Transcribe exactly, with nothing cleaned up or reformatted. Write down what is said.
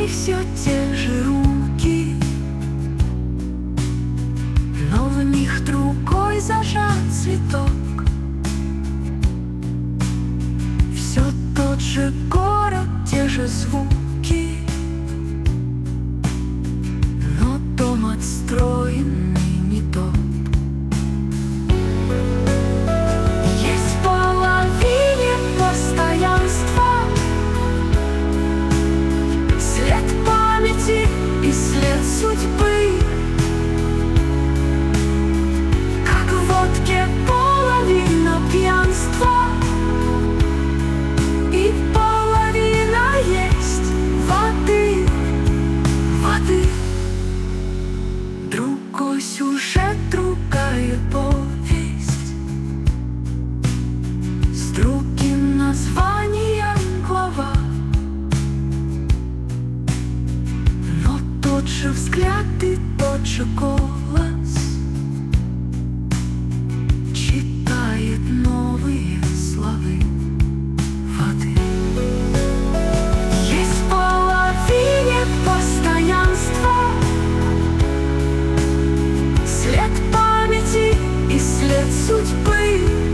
все те же руки, но в них другой зажат цветок. Все тот же город, те же звуки, но дом отстроенный не тот. Есть в половине постоянства след памяти и след судьбы. Как в водке половина пьянства и половина есть воды, воды. Другой сюжет, другая повесть, с другим названием глава, но тот же взгляд и тот же голос читает новые слова воды. Есть в половине постоянства след памяти и след судьбы.